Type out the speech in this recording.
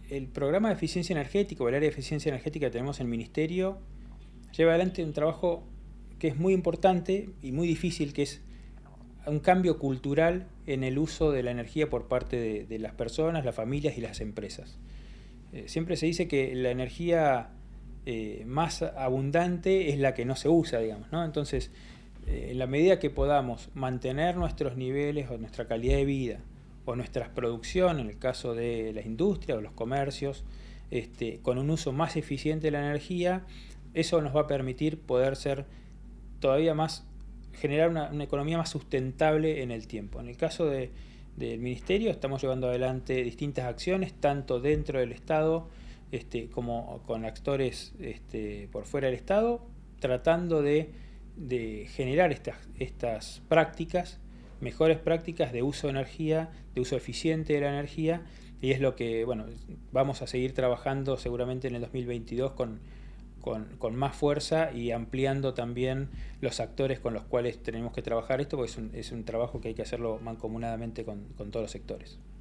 el programa de eficiencia energética o el área de eficiencia energética que tenemos en el Ministerio lleva adelante un trabajo que es muy importante y muy difícil, que es un cambio cultural en el uso de la energía por parte de las personas, las familias y las empresas. Siempre se dice que la energía más abundante es la que no se usa, digamos, ¿no? Entonces, en la medida que podamos mantener nuestros niveles o nuestra calidad de vida o nuestra producción, en el caso de las industrias o los comercios, con un uso más eficiente de la energía, eso nos va a permitir poder ser todavía más, generar una economía más sustentable en el tiempo. En el caso del Ministerio estamos llevando adelante distintas acciones, tanto dentro del Estado como con actores por fuera del Estado, tratando de generar estas prácticas, mejores prácticas de uso de energía, de uso eficiente de la energía, y es lo que vamos a seguir trabajando seguramente en el 2022 con más fuerza y ampliando también los actores con los cuales tenemos que trabajar esto, porque es un trabajo que hay que hacerlo mancomunadamente con todos los sectores.